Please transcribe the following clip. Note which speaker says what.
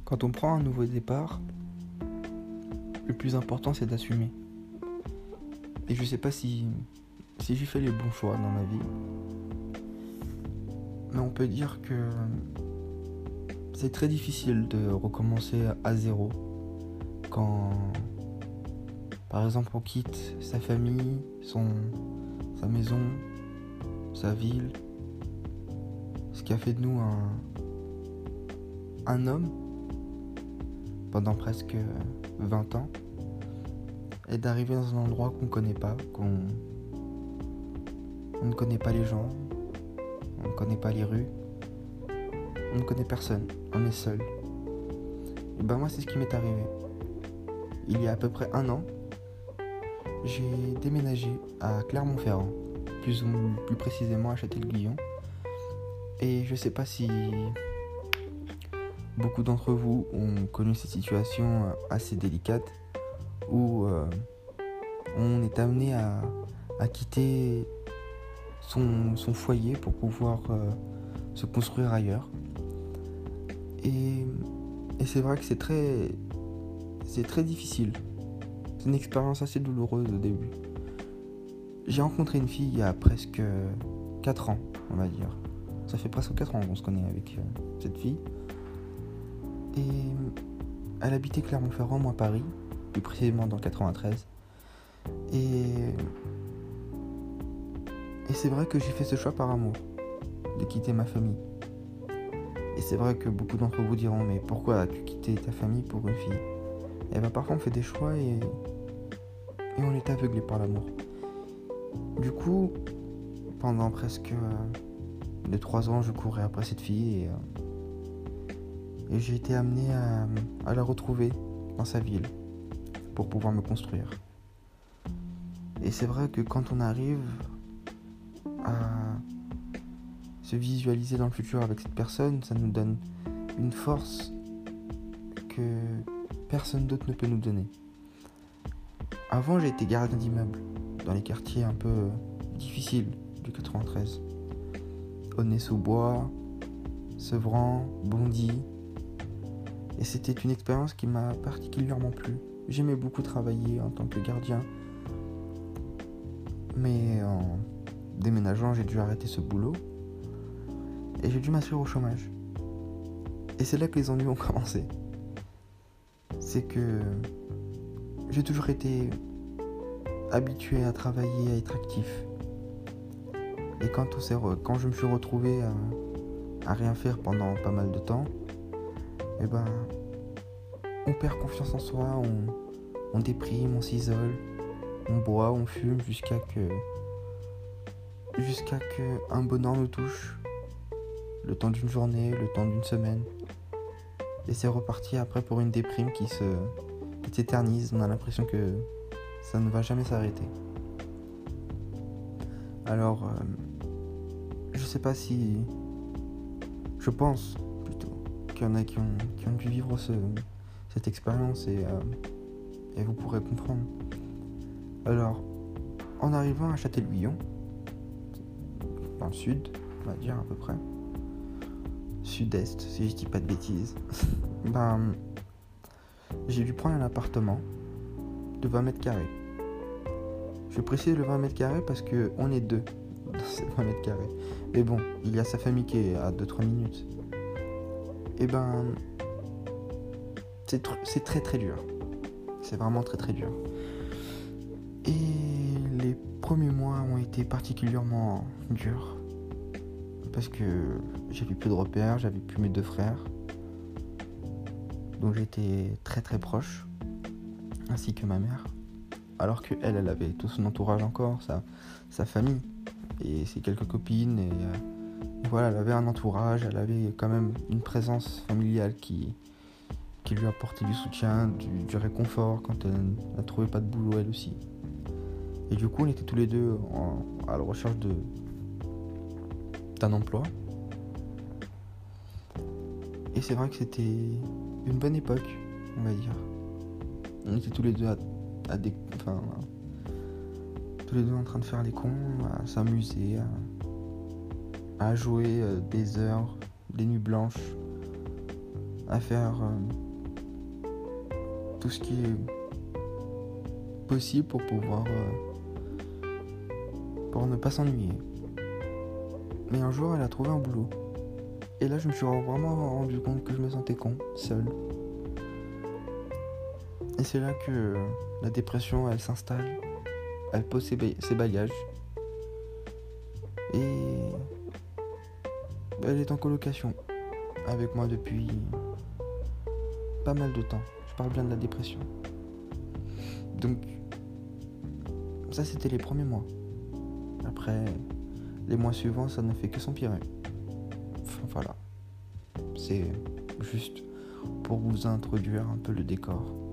Speaker 1: Quand on prend un nouveau départ, le plus important c'est d'assumer. Et je sais pas si j'ai fait les bons choix dans ma vie, mais on peut dire que c'est très difficile de recommencer à zéro quand, par exemple, on quitte sa famille, sa maison, sa ville, ce qui a fait de nous un homme pendant presque 20 ans, et d'arriver dans un endroit qu'on ne connaît pas, on ne connaît pas les gens, on ne connaît pas les rues, on ne connaît personne, on est seul. Et ben moi c'est ce qui m'est arrivé. Il y a à peu près 1 an, j'ai déménagé à Clermont-Ferrand, plus précisément à Châtel-Guyon. Et je sais pas si beaucoup d'entre vous ont connu cette situation assez délicate où on est amené à quitter son foyer pour pouvoir se construire ailleurs. Et c'est vrai que c'est très difficile. C'est une expérience assez douloureuse au début. J'ai rencontré une fille il y a presque 4 ans, on va dire. Ça fait presque 4 ans qu'on se connaît avec cette fille. Et elle habitait Clermont-Ferrand, moi Paris, plus précisément dans le 93. Et c'est vrai que j'ai fait ce choix par amour, de quitter ma famille. Et c'est vrai que beaucoup d'entre vous diront, mais pourquoi as-tu quitté ta famille pour une fille ? Et bien parfois on fait des choix et on est aveuglé par l'amour. Du coup, pendant presque 2-3 ans, je courais après cette fille et j'ai été amené à la retrouver dans sa ville pour pouvoir me construire. Et c'est vrai que quand on arrive à se visualiser dans le futur avec cette personne, ça nous donne une force que personne d'autre ne peut nous donner. Avant, j'ai été gardien d'immeuble dans les quartiers un peu difficiles du 93. Aulnay-sous-Bois, Sevran, Bondy. Et c'était une expérience qui m'a particulièrement plu. J'aimais beaucoup travailler en tant que gardien. Mais en déménageant, j'ai dû arrêter ce boulot. Et j'ai dû m'inscrire au chômage. Et c'est là que les ennuis ont commencé. C'est que j'ai toujours été habitué à travailler, à être actif. Et quand je me suis retrouvé à rien faire pendant pas mal de temps, eh ben, on perd confiance en soi, on déprime, on s'isole, on boit, on fume jusqu'à que un bonheur nous touche, le temps d'une journée, le temps d'une semaine. Et c'est reparti après pour une déprime qui s'éternise. On a l'impression que ça ne va jamais s'arrêter. Alors, je sais pas si... Je pense plutôt qu'il y en a qui ont dû vivre cette expérience et vous pourrez comprendre. Alors, en arrivant à Châtel-Guyon, dans le sud, on va dire à peu près, sud-est, si je dis pas de bêtises, j'ai dû prendre un appartement de 20 mètres carrés. Je précise le 20 mètres carrés parce qu'on est deux dans ces 20 mètres carrés. Mais bon, il y a sa famille qui est à 2-3 minutes. Et c'est très très dur. C'est vraiment très très dur. Et les premiers mois ont été particulièrement durs. Parce que j'avais plus de repères, j'avais plus mes 2 frères. Donc j'étais très très proche. Ainsi que ma mère. Alors qu'elle avait tout son entourage encore, sa famille. Et ses quelques copines. Et voilà, elle avait un entourage, elle avait quand même une présence familiale qui lui apportait du soutien, du réconfort quand elle ne trouvait pas de boulot elle aussi. Et du coup, on était tous les deux à la recherche d'un emploi. Et c'est vrai que c'était une bonne époque, on va dire. On était tous les deux tous les deux en train de faire les cons, à s'amuser, à jouer des heures, des nuits blanches, à faire tout ce qui est possible pour pouvoir pour ne pas s'ennuyer. Mais un jour, elle a trouvé un boulot. Et là, je me suis vraiment rendu compte que je me sentais con, seul. Et c'est là que la dépression, elle s'installe. Elle pose ses bagages. Et elle est en colocation avec moi depuis pas mal de temps. Je parle bien de la dépression. Donc, ça, c'était les premiers mois. Après, les mois suivants, ça ne fait que s'empirer. Enfin, voilà. C'est juste pour vous introduire un peu le décor.